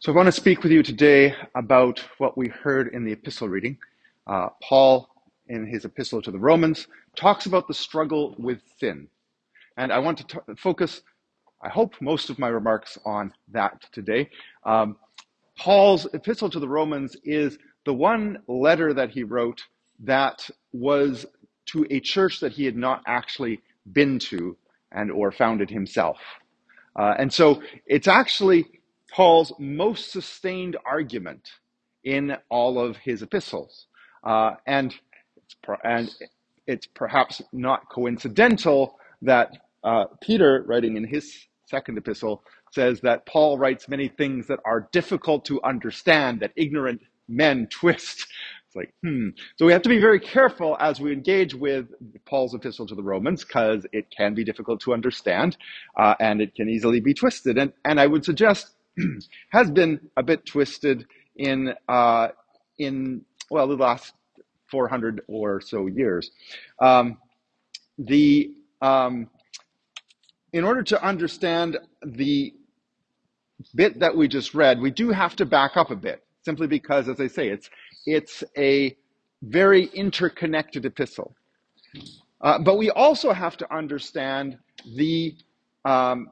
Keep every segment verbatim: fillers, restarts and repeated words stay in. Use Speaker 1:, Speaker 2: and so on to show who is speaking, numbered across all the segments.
Speaker 1: So I want to speak with you today about what we heard in the epistle reading. Uh, Paul, in his epistle to the Romans, talks about the struggle with sin. And I want to t- focus, I hope, most of my remarks on that today. Um, Paul's epistle to the Romans is the one letter that he wrote that was to a church that he had not actually been to and or founded himself. Uh, and so it's actually Paul's most sustained argument in all of his epistles. Uh, and, it's per- and it's perhaps not coincidental that uh, Peter, writing in his second epistle, says that Paul writes many things that are difficult to understand, that ignorant men twist. It's like, hmm. So we have to be very careful as we engage with Paul's epistle to the Romans, because it can be difficult to understand, uh, and it can easily be twisted. And, and I would suggest has been a bit twisted in, uh, in well, the last four hundred or so years. Um, the um, in order to understand the bit that we just read, we do have to back up a bit, simply because, as I say, it's it's a very interconnected epistle. Uh, but we also have to understand the um,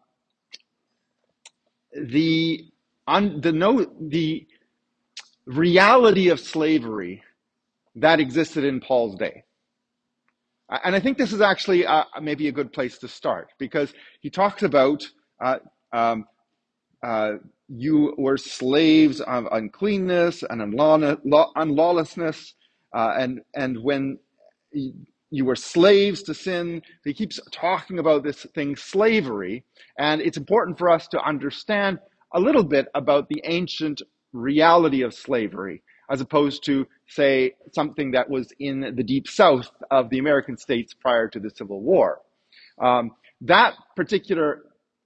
Speaker 1: the un, the no the reality of slavery that existed in Paul's day. And I think this is actually uh, maybe a good place to start, because he talks about uh, um, uh, you were slaves of uncleanness and unlaw- unlawlessness, uh, and and when you were slaves to sin. He keeps talking about this thing, slavery, and it's important for us to understand a little bit about the ancient reality of slavery, as opposed to, say, something that was in the deep south of the American states prior to the Civil War. Um, that particular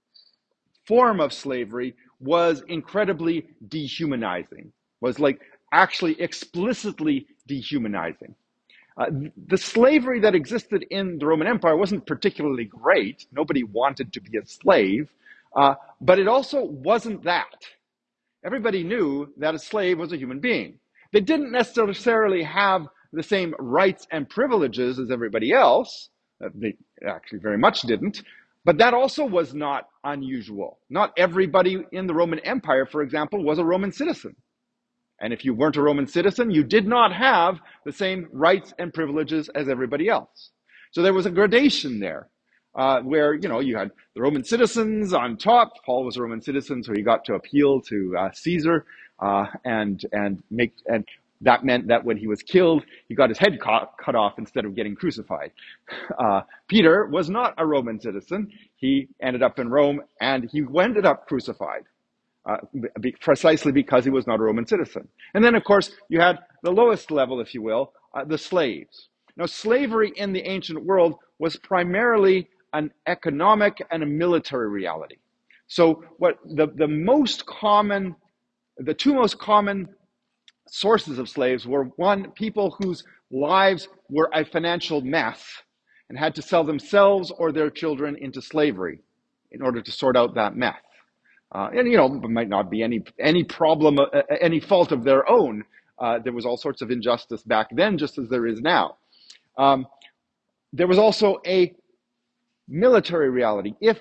Speaker 1: form of slavery was incredibly dehumanizing, was like actually explicitly dehumanizing. Uh, the slavery that existed in the Roman Empire wasn't particularly great. Nobody wanted to be a slave, uh, but it also wasn't that. Everybody knew that a slave was a human being. They didn't necessarily have the same rights and privileges as everybody else. Uh, they actually very much didn't. But that also was not unusual. Not everybody in the Roman Empire, for example, was a Roman citizen. And if you weren't a Roman citizen, you did not have the same rights and privileges as everybody else. So there was a gradation there, uh, where, you know, you had the Roman citizens on top. Paul was a Roman citizen, so he got to appeal to uh, Caesar, uh, and and make and that meant that when he was killed, he got his head cut, cut off instead of getting crucified. Uh, Peter was not a Roman citizen. He ended up in Rome, and he ended up crucified. Uh, be, precisely because he was not a Roman citizen. And then, of course, you had the lowest level, if you will, uh, the slaves. Now, slavery in the ancient world was primarily an economic and a military reality. So what the, the most common, the two most common sources of slaves were, one, people whose lives were a financial mess and had to sell themselves or their children into slavery in order to sort out that mess. Uh, and, you know, it might not be any any problem, uh, any fault of their own. Uh, there was all sorts of injustice back then, just as there is now. Um, there was also a military reality. If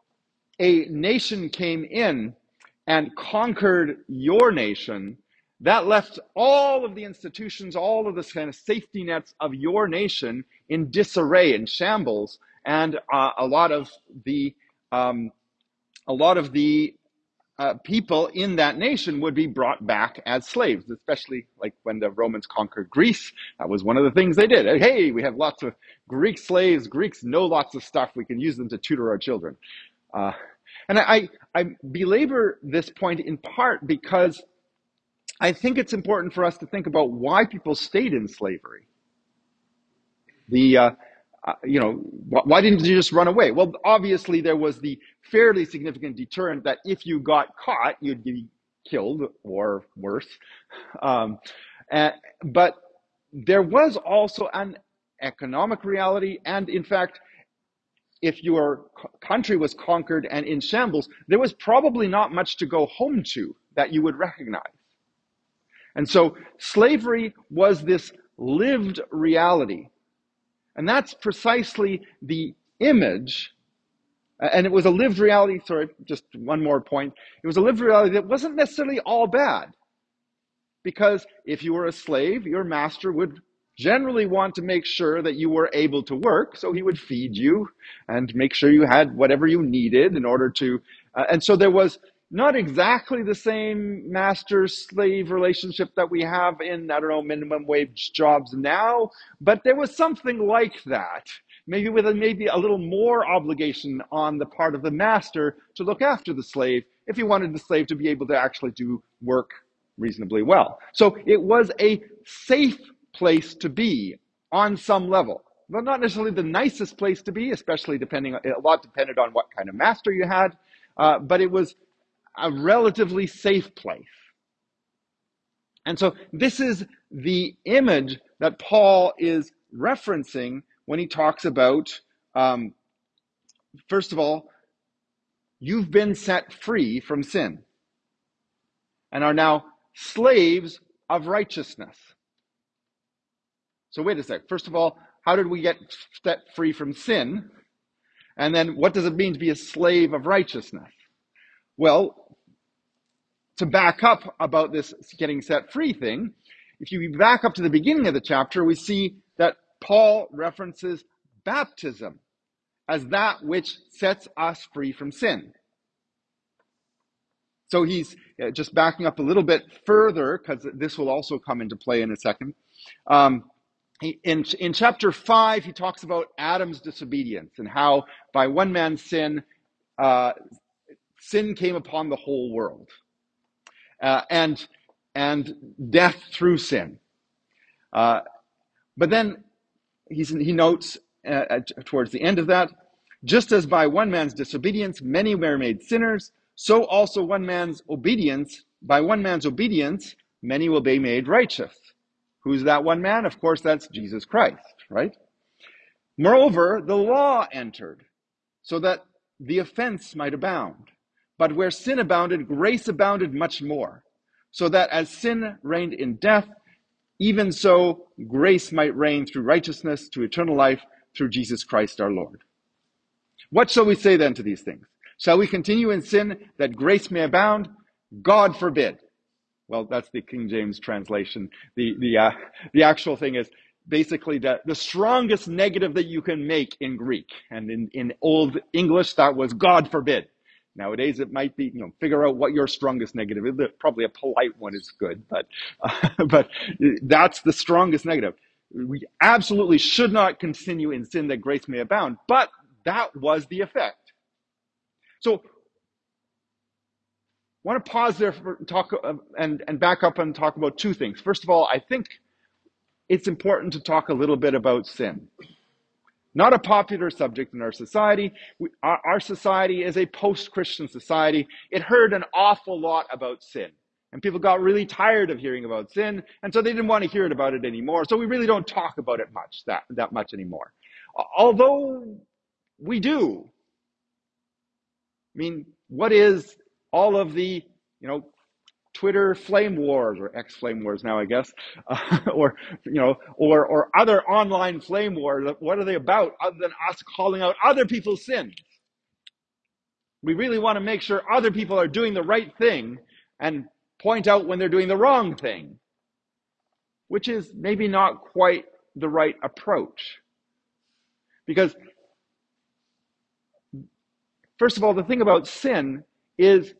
Speaker 1: a nation came in and conquered your nation, that left all of the institutions, all of the kind of safety nets of your nation in disarray, in shambles, and uh, a lot of the um, a lot of the Uh, people in that nation would be brought back as slaves, especially like when the Romans conquered Greece. That was one of the things they did. Hey, we have lots of Greek slaves. Greeks know lots of stuff. We can use them to tutor our children. Uh, and I, I belabor this point in part because I think it's important for us to think about why people stayed in slavery. The uh, uh, you know, wh- why didn't you just run away? Well, obviously there was the fairly significant deterrent that if you got caught, you'd be killed or worse. Um, and, but there was also an economic reality, and in fact, if your country was conquered and in shambles, there was probably not much to go home to. that you would recognize. And so slavery was this lived reality. And that's precisely the image. And it was a lived reality. Sorry, just one more point. It was a lived reality that wasn't necessarily all bad. Because if you were a slave, your master would generally want to make sure that you were able to work. So he would feed you and make sure you had whatever you needed in order to. Uh, and so there was not exactly the same master-slave relationship that we have in, I don't know, minimum wage jobs now. But there was something like that. Maybe with a, maybe a little more obligation on the part of the master to look after the slave if he wanted the slave to be able to actually do work reasonably well. So it was a safe place to be on some level. Well, not necessarily the nicest place to be, especially depending, a lot depended on what kind of master you had, uh, but it was a relatively safe place. And so this is the image that Paul is referencing when he talks about, um, first of all, you've been set free from sin and are now slaves of righteousness. So wait a sec. First of all, how did we get set free from sin? And then what does it mean to be a slave of righteousness? Well, to back up about this getting set free thing, if you back up to the beginning of the chapter, we see that Paul references baptism as that which sets us free from sin. So he's just backing up a little bit further, because this will also come into play in a second. Um, he, in, in chapter five, he talks about Adam's disobedience and how by one man's sin, uh, sin came upon the whole world, uh, and and death through sin. Uh, but then he's, he notes uh, towards the end of that, just as by one man's disobedience many were made sinners, so also one man's obedience, by one man's obedience, many will be made righteous. Who's that one man? Of course, that's Jesus Christ, right? Moreover, the law entered, so that the offense might abound. But where sin abounded, grace abounded much more, so that as sin reigned in death, even so grace might reign through righteousness to eternal life through Jesus Christ our Lord. What shall we say then to these things? Shall we continue in sin that grace may abound? God forbid. Well, that's the King James translation. The the uh, the actual thing is basically the, the strongest negative that you can make in Greek. And in, in Old English, that was God forbid. Nowadays, it might be, you know, figure out what your strongest negative is. Probably a polite one is good, but uh, but that's the strongest negative. We absolutely should not continue in sin that grace may abound. But that was the effect. So, I want to pause there for talk uh, and, and back up and talk about two things. First of all, I think it's important to talk a little bit about sin. Not a popular subject in our society. We, our, our society is a post-Christian society. It heard an awful lot about sin. And people got really tired of hearing about sin, and so they didn't want to hear about it anymore. So we really don't talk about it much, that, that much anymore. Although we do. I mean, what is all of the, you know, Twitter flame wars, or X flame wars now, I guess, uh, or, you know, or, or other online flame wars? What are they about other than us calling out other people's sins? We really want to make sure other people are doing the right thing and point out when they're doing the wrong thing, which is maybe not quite the right approach. Because first of all, the thing about sin is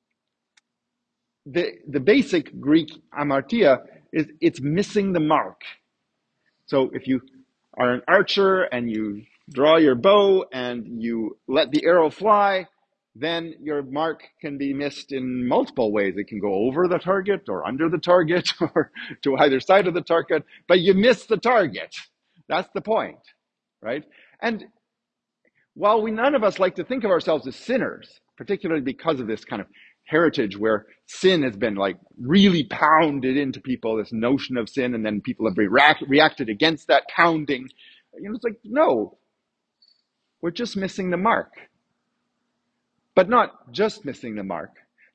Speaker 1: the, the basic Greek amartia is it's missing the mark. So if you are an archer and you draw your bow and you let the arrow fly, then your mark can be missed in multiple ways. It can go over the target or under the target or to either side of the target, but you miss the target. That's the point, right? And while we none of us like to think of ourselves as sinners, particularly because of this kind of heritage where sin has been like really pounded into people, this notion of sin, and then people have react, reacted against that pounding, you know, it's like, no, we're just missing the mark. But not just missing the mark.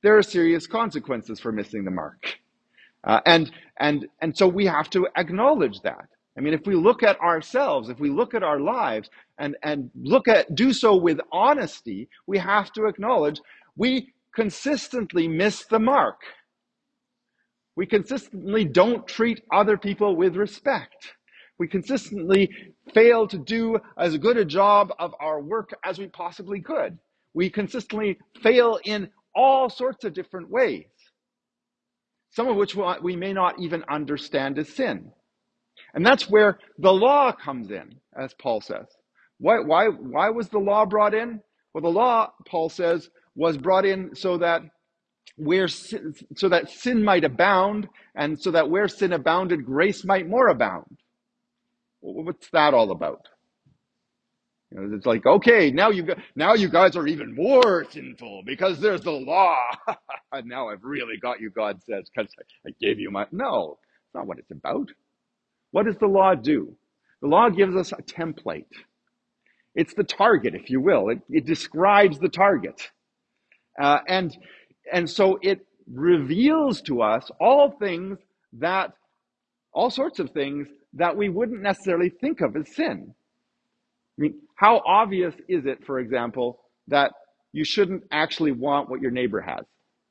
Speaker 1: there are serious consequences for missing the mark. Uh, and, and, and so we have to acknowledge that. I mean, if we look at ourselves, if we look at our lives and, and look at, do so with honesty, we have to acknowledge we consistently miss the mark. We consistently don't treat other people with respect. We consistently fail to do as good a job of our work as we possibly could. We consistently fail in all sorts of different ways, some of which we may not even understand as sin. And that's where the law comes in, as Paul says. Why, why, why was the law brought in? Well, the law, Paul says, was brought in so that where sin, so that sin might abound, and so that where sin abounded, grace might more abound. Well, what's that all about? You know, it's like, okay, now you now you guys are even more sinful because there's the law. And now I've really got you, God says, because I gave you my... No, it's not what it's about. What does the law do? The law gives us a template. It's the target, if you will. It, it describes the target. Uh, and, and so it reveals to us all things that, all sorts of things that we wouldn't necessarily think of as sin. I mean, how obvious is it, for example, that you shouldn't actually want what your neighbor has?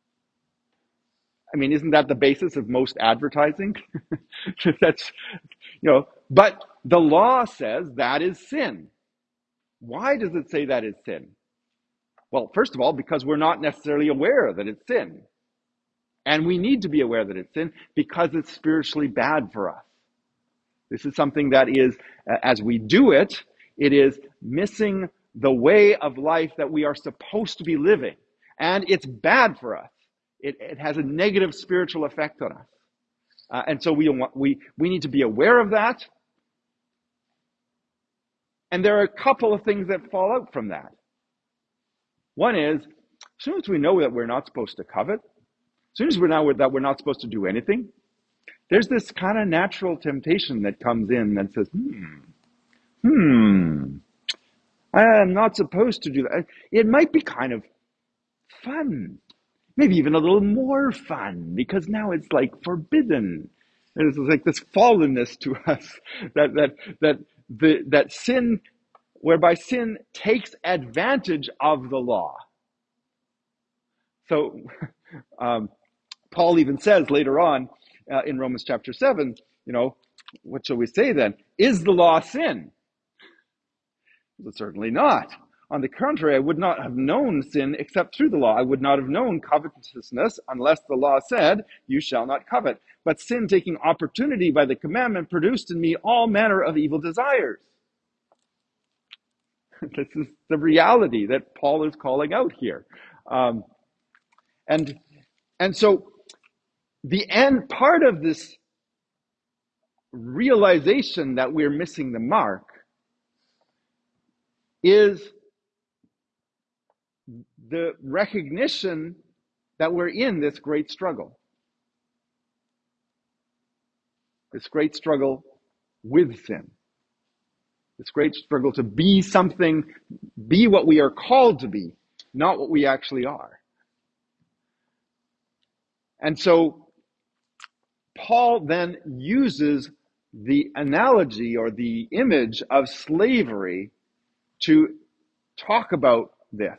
Speaker 1: I mean, isn't that the basis of most advertising? That's, you know, but the law says that is sin. Why does it say that is sin? Well, first of all, because we're not necessarily aware that it's sin. And we need to be aware that it's sin because it's spiritually bad for us. This is something that is, as we do it, it is missing the way of life that we are supposed to be living. And it's bad for us. It, it has a negative spiritual effect on us. Uh, and so we, want, we, we need to be aware of that. And there are a couple of things that fall out from that. One is, as soon as we know that we're not supposed to covet, as soon as we know that we're not supposed to do anything, there's this kind of natural temptation that comes in that says, hmm, hmm, I'm not supposed to do that. It might be kind of fun. Maybe even a little more fun, because now it's like forbidden. And it's like this fallenness to us that that that the that sin, whereby sin takes advantage of the law. So um, Paul even says later on uh, in Romans chapter seven, you know, what shall we say then? Is the law sin? Well, certainly not. On the contrary, I would not have known sin except through the law. I would not have known covetousness unless the law said, you shall not covet. But sin, taking opportunity by the commandment, produced in me all manner of evil desires. This is the reality that Paul is calling out here. Um, and, and so the end part of this realization that we're missing the mark is the recognition that we're in this great struggle. This great struggle with sin. This great struggle to be something, be what we are called to be, not what we actually are. And so Paul then uses the analogy or the image of slavery to talk about this.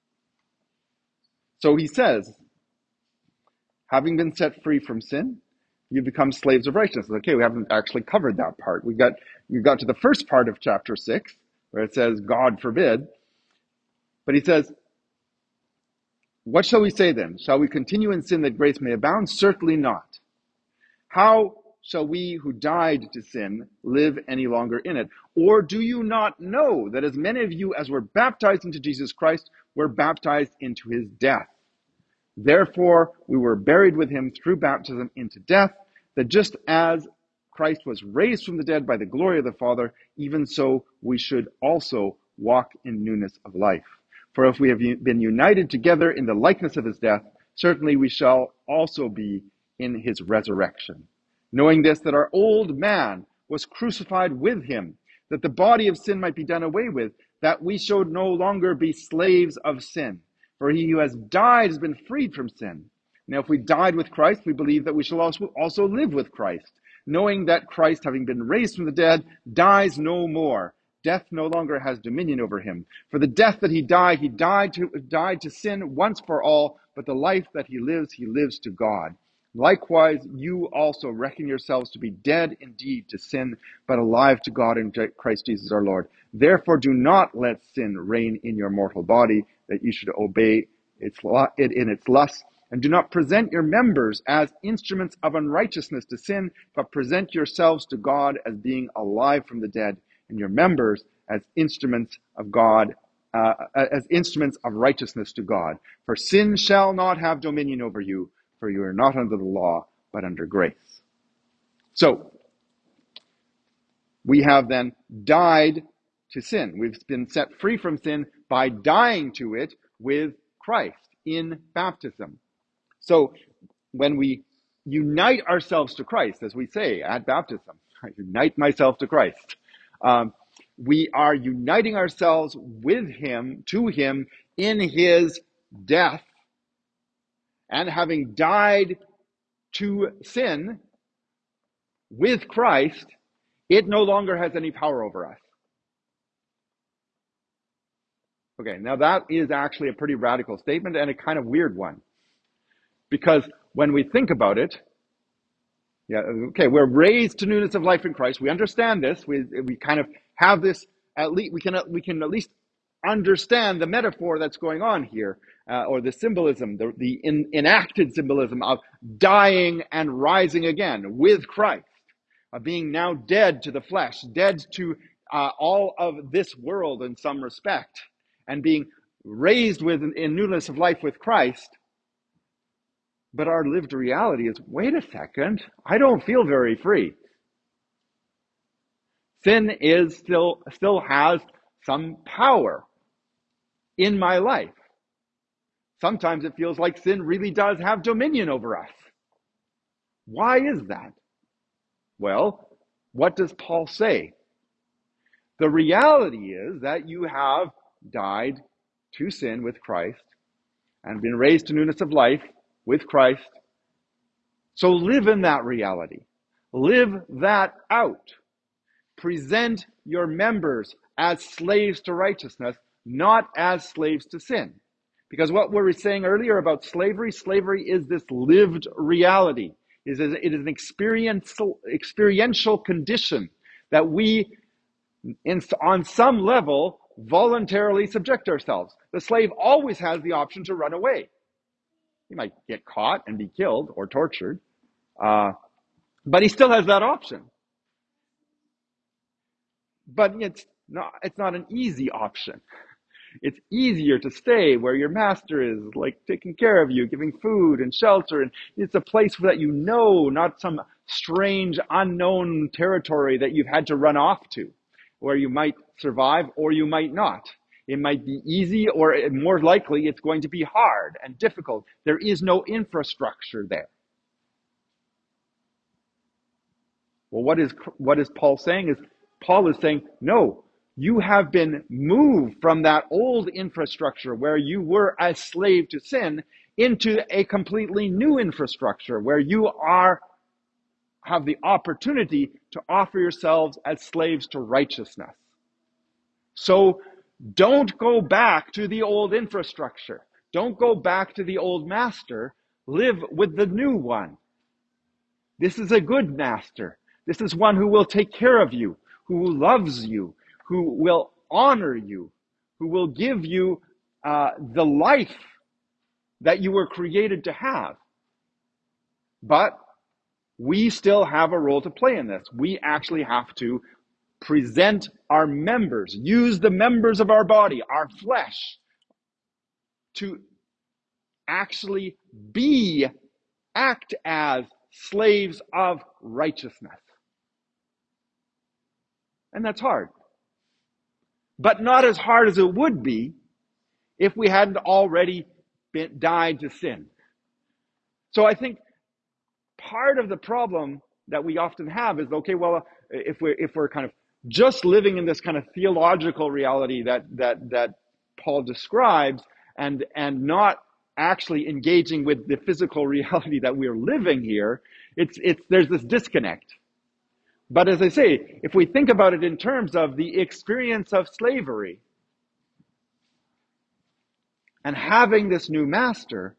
Speaker 1: So he says, having been set free from sin, you become slaves of righteousness. Okay, we haven't actually covered that part. We got we got to the first part of chapter six, where it says, God forbid. But he says, what shall we say then? Shall we continue in sin that grace may abound? Certainly not. How shall we who died to sin live any longer in it? Or do you not know that as many of you as were baptized into Jesus Christ were baptized into his death? Therefore, we were buried with him through baptism into death, that just as Christ was raised from the dead by the glory of the Father, even so we should also walk in newness of life. For if we have been united together in the likeness of his death, certainly we shall also be in his resurrection. Knowing this, that our old man was crucified with him, that the body of sin might be done away with, that we should no longer be slaves of sin. For he who has died has been freed from sin. Now, if we died with Christ, we believe that we shall also, also live with Christ, knowing that Christ, having been raised from the dead, dies no more. Death no longer has dominion over him. For the death that he died, he died to, died to sin once for all, but the life that he lives, he lives to God. Likewise, you also reckon yourselves to be dead indeed to sin, but alive to God in Christ Jesus our Lord. Therefore, do not let sin reign in your mortal body, that you should obey its, it in its lusts. And do not present your members as instruments of unrighteousness to sin, but present yourselves to God as being alive from the dead, and your members as instruments of God, uh, as instruments of righteousness to God. For sin shall not have dominion over you, for you are not under the law, but under grace. So, we have then died to sin. We've been set free from sin by dying to it with Christ in baptism. So, when we unite ourselves to Christ, as we say at baptism, I unite myself to Christ, um, we are uniting ourselves with him, to him, in his death, and having died to sin with Christ, it no longer has any power over us. Okay, now that is actually a pretty radical statement and a kind of weird one. Because when we think about it, yeah, okay, we're raised to newness of life in Christ. We understand this. We we kind of have this, at least we can we can at least understand the metaphor that's going on here, uh, or the symbolism, the the in, enacted symbolism of dying and rising again with Christ, of being now dead to the flesh, dead to uh, all of this world in some respect, and being raised with in newness of life with Christ. But our lived reality is, wait a second, I don't feel very free. Sin is still, still has some power in my life. Sometimes it feels like sin really does have dominion over us. Why is that? Well, what does Paul say? The reality is that you have died to sin with Christ and been raised to newness of life with Christ. So live in that reality. Live that out. Present your members as slaves to righteousness, not as slaves to sin. Because what we were saying earlier about slavery, slavery is this lived reality. It is, it is an experiential, experiential condition that we, in, on some level, voluntarily subject ourselves. The slave always has the option to run away. He might get caught and be killed or tortured, uh, but he still has that option. But it's not, it's not an easy option. It's easier to stay where your master is, like taking care of you, giving food and shelter. And it's a place that you know, not some strange, unknown territory that you've had to run off to, where you might survive or you might not. It might be easy, or more likely it's going to be hard and difficult. There is no infrastructure there. Well, what is, what is Paul saying is, Paul is saying, no, you have been moved from that old infrastructure where you were a slave to sin into a completely new infrastructure where you are, have the opportunity to offer yourselves as slaves to righteousness. So don't go back to the old infrastructure. Don't go back to the old master. Live with the new one. This is a good master. This is one who will take care of you, who loves you, who will honor you, who will give you uh, the life that you were created to have. But we still have a role to play in this. We actually have to present our members, use the members of our body, our flesh, to actually be, act as slaves of righteousness. And that's hard. But not as hard as it would be if we hadn't already been, died to sin. So I think part of the problem that we often have is, okay, well, if we're, if we're kind of just living in this kind of theological reality that, that, that Paul describes, and and not actually engaging with the physical reality that we're living here, it's it's there's this disconnect. But as I say, if we think about it in terms of the experience of slavery and having this new master,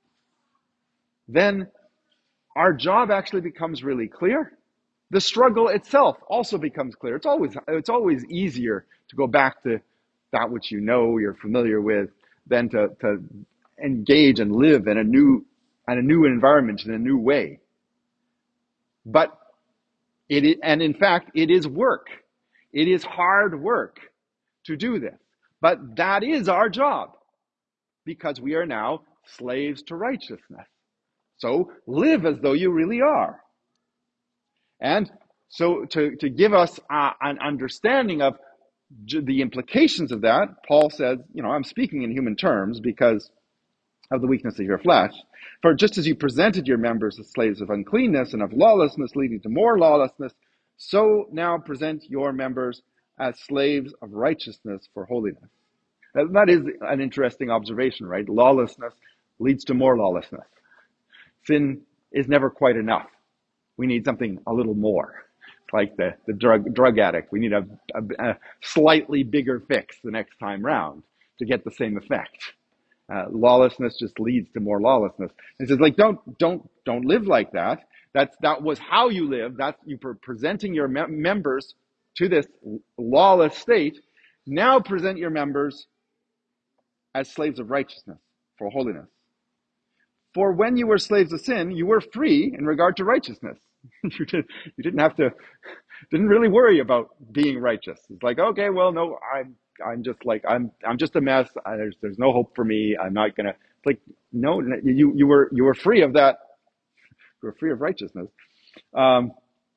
Speaker 1: then our job actually becomes really clear. The struggle itself also becomes clear. It's always it's always easier to go back to that which you know, you're familiar with, than to, to engage and live in a new in a new environment in a new way. But it is, and in fact, it is work. It is hard work to do this. But that is our job, because we are now slaves to righteousness. So live as though you really are. And so to, to give us uh, an understanding of j- the implications of that, Paul says, you know, I'm speaking in human terms because of the weakness of your flesh. For just as you presented your members as slaves of uncleanness and of lawlessness, leading to more lawlessness, so now present your members as slaves of righteousness for holiness. That, that is an interesting observation, right? Lawlessness leads to more lawlessness. Sin is never quite enough. We need something a little more. Like the, the drug drug addict. We need a, a, a slightly bigger fix the next time round to get the same effect. Uh, lawlessness just leads to more lawlessness. And it says, like, don't don't don't live like that. That's that was how you live. That's you were presenting your me- members to this lawless state. Now present your members as slaves of righteousness for holiness. For when you were slaves of sin, you were free in regard to righteousness. you, did, you didn't have to, didn't really worry about being righteous. It's like, okay, well, no, I'm, I'm just like, I'm, I'm just a mess. I, there's, there's no hope for me. I'm not gonna. It's like, no, you, you were, you were free of that. You were free of righteousness. Um,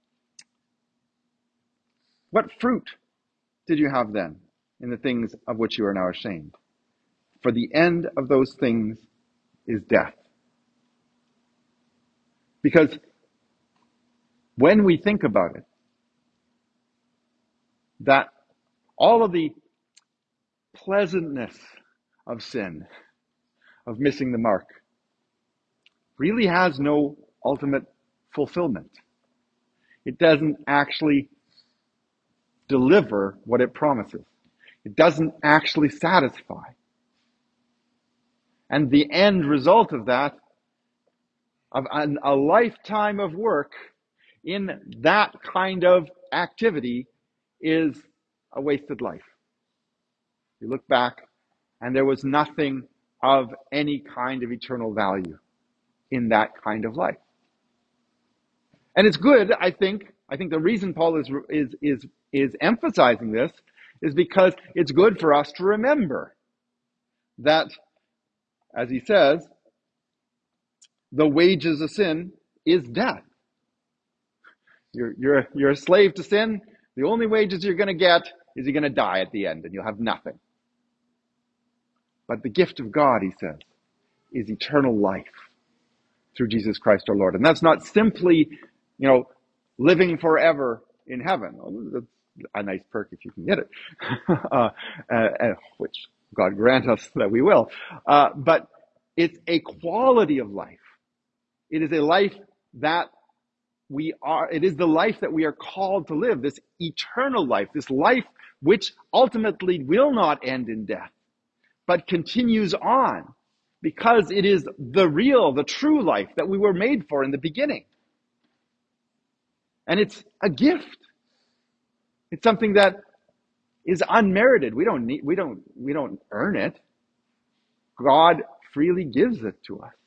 Speaker 1: what fruit did you have then in the things of which you are now ashamed? For the end of those things is death. Because when we think about it, that all of the pleasantness of sin, of missing the mark, really has no ultimate fulfillment. It doesn't actually deliver what it promises. It doesn't actually satisfy. And the end result of that, of an, a lifetime of work in that kind of activity, is a wasted life. You look back and there was nothing of any kind of eternal value in that kind of life. And it's good, I think, I think the reason Paul is, is, is, is emphasizing this is because it's good for us to remember that, as he says, the wages of sin is death. You're, you're, you're a slave to sin. The only wages you're going to get is you're going to die at the end and you'll have nothing. But the gift of God, he says, is eternal life through Jesus Christ our Lord. And that's not simply, you know, living forever in heaven. Well, that's a nice perk if you can get it, uh, uh, which God grant us that we will. Uh, but it's a quality of life. It is a life that we are, it is the life that we are called to live, this eternal life, this life which ultimately will not end in death, but continues on, because it is the real, the true life that we were made for in the beginning. And it's a gift. It's something that is unmerited. We don't need, we don't, we don't earn it. God freely gives it to us.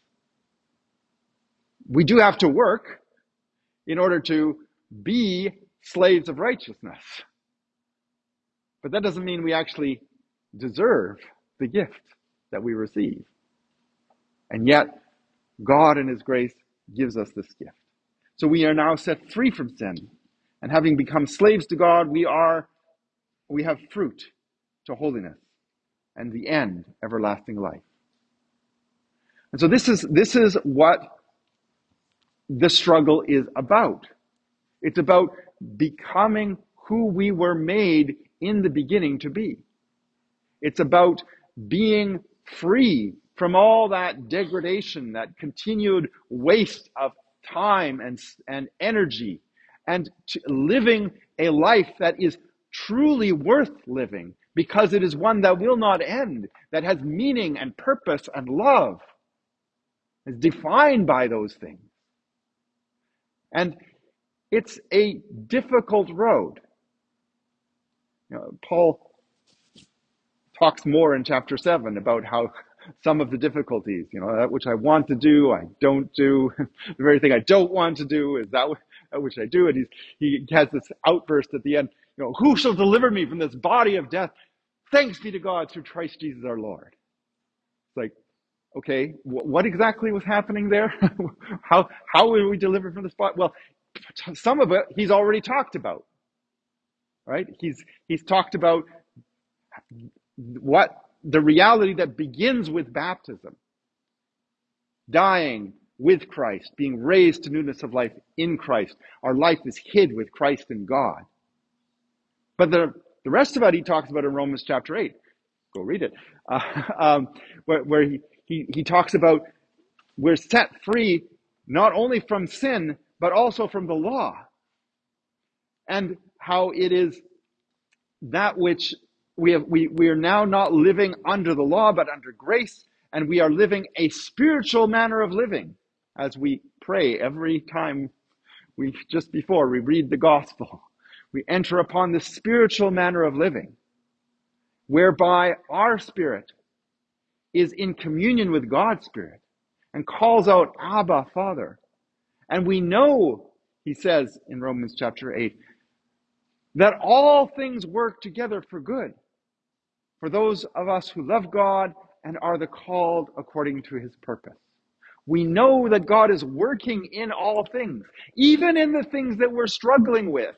Speaker 1: We do have to work in order to be slaves of righteousness. But that doesn't mean we actually deserve the gift that we receive. And yet, God in his grace gives us this gift. So we are now set free from sin. And having become slaves to God, we are, we have fruit to holiness, and the end, everlasting life. And so this is, this is what the struggle is about. It's about becoming who we were made in the beginning to be. It's about being free from all that degradation, that continued waste of time and, and energy, and to living a life that is truly worth living because it is one that will not end, that has meaning and purpose and love, is defined by those things. And it's a difficult road. You know, Paul talks more in chapter seven about how some of the difficulties, you know, that which I want to do, I don't do. The very thing I don't want to do is that which I do. And he's, he has this outburst at the end, you know, who shall deliver me from this body of death? Thanks be to God through Christ Jesus our Lord. It's like, okay, what exactly was happening there? how how were we delivered from this body? Well, some of it he's already talked about, right? He's he's talked about what the reality that begins with baptism, dying with Christ, being raised to newness of life in Christ. Our life is hid with Christ in God. But the the rest of it he talks about in Romans chapter eight. Go read it, uh, um, where, where he, he he talks about we're set free not only from sin but also from the law, and how it is that which we have we we are now not living under the law but under grace, and we are living a spiritual manner of living as we pray every time we just before we read the gospel. We enter upon this spiritual manner of living whereby our spirit is in communion with God's Spirit and calls out, Abba, Father. And we know, he says in Romans chapter eight, that all things work together for good for those of us who love God and are the called according to his purpose. We know that God is working in all things, even in the things that we're struggling with,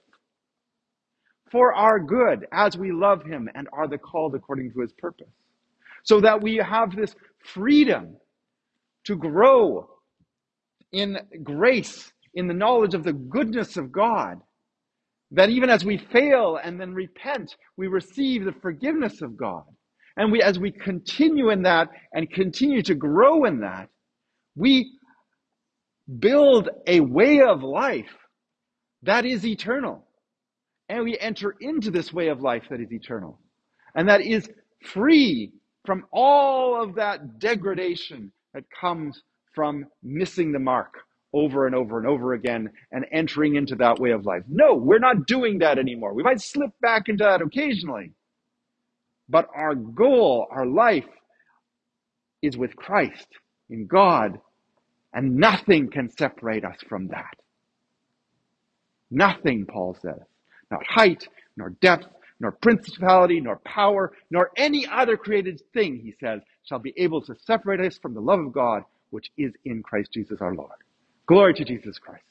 Speaker 1: for our good as we love him and are the called according to his purpose. So that we have this freedom to grow in grace, in the knowledge of the goodness of God. That even as we fail and then repent, we receive the forgiveness of God. And we, as we continue in that and continue to grow in that, we build a way of life that is eternal. And we enter into this way of life that is eternal. And that is free from all of that degradation that comes from missing the mark over and over and over again and entering into that way of life. No, we're not doing that anymore. We might slip back into that occasionally. But our goal, our life, is with Christ, in God, and nothing can separate us from that. Nothing, Paul says. Not height, nor depth, nor principality, nor power, nor any other created thing, he says, shall be able to separate us from the love of God, which is in Christ Jesus our Lord. Glory to Jesus Christ.